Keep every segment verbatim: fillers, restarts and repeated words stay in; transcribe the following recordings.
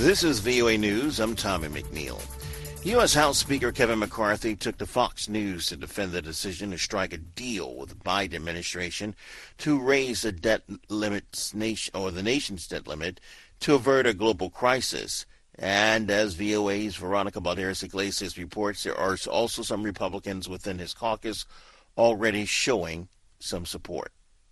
This is V O A News. I'm Tommy McNeil. U S House Speaker Kevin McCarthy took to Fox News to defend the decision to strike a deal with the Biden administration to raise the debt limits nation or the nation's debt limit to avert a global crisis. And as V O A's Veronica Balderas Iglesias reports, there are also some Republicans within his caucus already showing some support.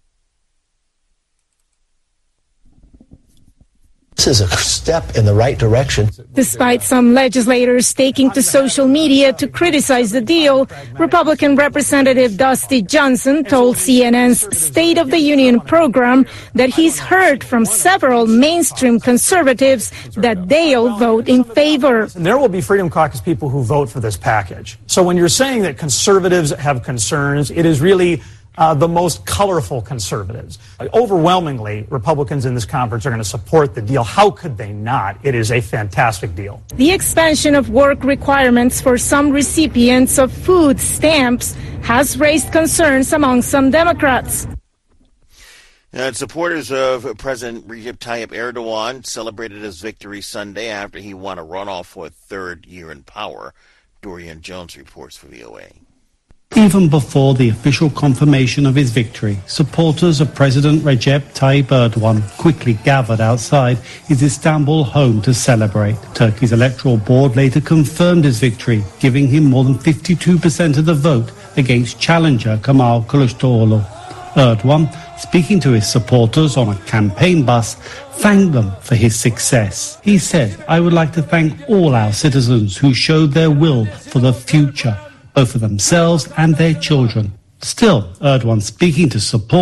This is a step in the right direction. Despite some legislators taking to social media to criticize the deal, Republican Representative Dusty Johnson told C N N's State of the Union program that he's heard from several mainstream conservatives that they'll vote in favor. There will be Freedom Caucus people who vote for this package. So when you're saying that conservatives have concerns, it is really Uh, the most colorful conservatives. Uh, overwhelmingly, Republicans in this conference are going to support the deal. How could they not? It is a fantastic deal. The expansion of work requirements for some recipients of food stamps has raised concerns among some Democrats. And supporters of President Recep Tayyip Erdogan celebrated his victory Sunday after he won a runoff for a third year in power. Dorian Jones reports for V O A. Even before the official confirmation of his victory, supporters of President Recep Tayyip Erdogan quickly gathered outside his Istanbul home to celebrate. Turkey's electoral board later confirmed his victory, giving him more than fifty-two percent of the vote against challenger Kemal Kılıçdaroğlu. Erdogan, speaking to his supporters on a campaign bus, thanked them for his success. He said, "I would like to thank all our citizens who showed their will for the future, both for themselves and their children." Still, Erdogan, speaking to support